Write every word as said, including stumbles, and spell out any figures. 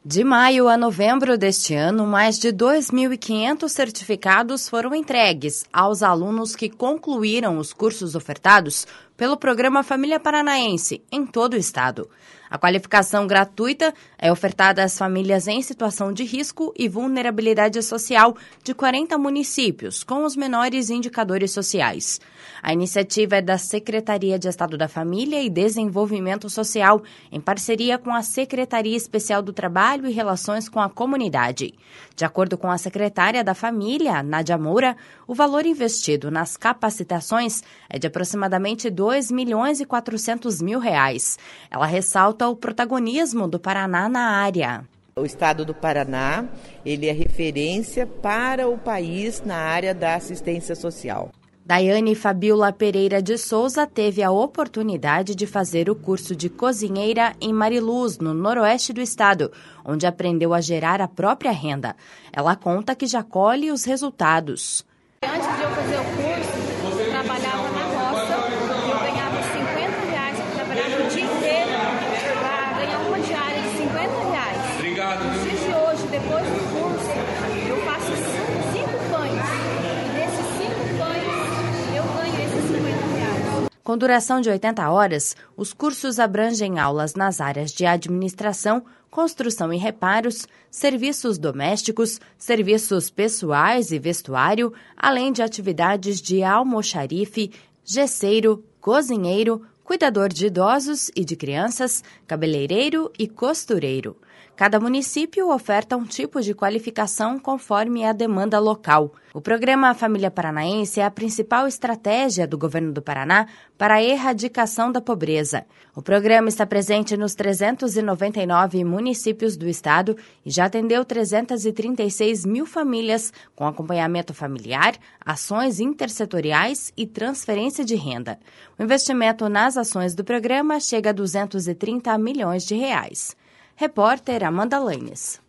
De maio a novembro deste ano, mais de dois mil e quinhentos certificados foram entregues aos alunos que concluíram os cursos ofertados pelo Programa Família Paranaense em todo o estado. A qualificação gratuita é ofertada às famílias em situação de risco e vulnerabilidade social de quarenta municípios, com os menores indicadores sociais. A iniciativa é da Secretaria de Estado da Família e Desenvolvimento Social, em parceria com a Secretaria Especial do Trabalho e Relações com a Comunidade. De acordo com a secretária da Família, Nádia Moura, o valor investido nas capacitações é de aproximadamente dois milhões e quatrocentos mil reais. Ela ressalta o protagonismo do Paraná na área. O estado do Paraná, ele é referência para o país na área da assistência social. Daiane Fabiola Pereira de Souza teve a oportunidade de fazer o curso de cozinheira em Mariluz, no noroeste do estado, onde aprendeu a gerar a própria renda. Ela conta que já colhe os resultados. Antes de eu fazer o curso, eu trabalhava na roça, eu ganhava cinquenta reais, eu trabalhava o dia inteiro para ganhar uma diária de cinquenta reais. Obrigado. Nos dias de hoje, depois do curso, eu faço cinco pães. E desses cinco pães, eu ganho esses cinquenta reais. Com duração de oitenta horas, os cursos abrangem aulas nas áreas de administração, construção e reparos, serviços domésticos, serviços pessoais e vestuário, além de atividades de almoxarife, gesseiro, cozinheiro, cuidador de idosos e de crianças, cabeleireiro e costureiro. Cada município oferta um tipo de qualificação conforme a demanda local. O programa Família Paranaense é a principal estratégia do governo do Paraná para a erradicação da pobreza. O programa está presente nos trezentos e noventa e nove municípios do estado e já atendeu trezentos e trinta e seis mil famílias com acompanhamento familiar, ações intersetoriais e transferência de renda. O investimento nas ações do programa chega a duzentos e trinta milhões de reais. Repórter Amanda Lanes.